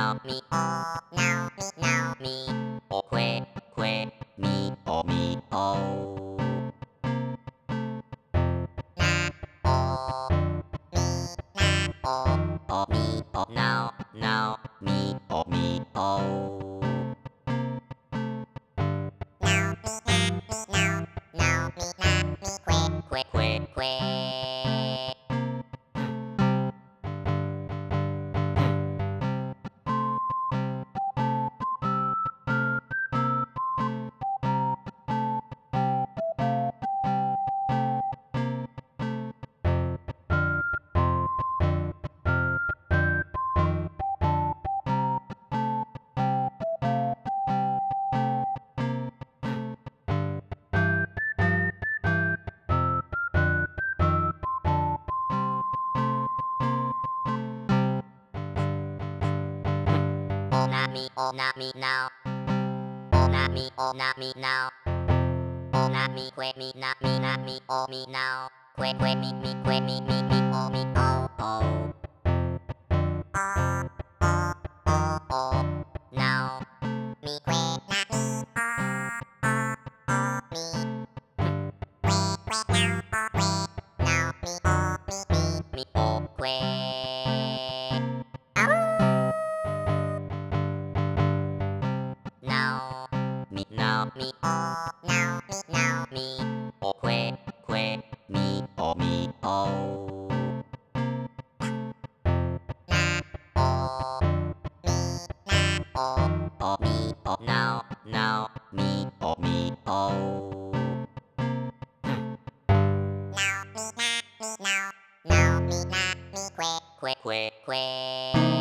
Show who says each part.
Speaker 1: now, me, oh, now, me, now, me, oh, que, me, oh, me, oh. Na, oh, me, na, oh, me, oh, now, me, oh, me, oh. Now, me, na, me, now, me, na, me, que. Oh, not me now. Oh, not me now. Oh, not me, not me, oh, me now. Me, oh, me, oh, oh. Oh, now. Me, not me, me. Now, me, oh, now, me, oh, now, me, oh, me, oh, me, oh. Na, oh, me, na, oh, me, oh, now, me, oh, me, oh. Now, me, na, me, now, now, me, na, me, que.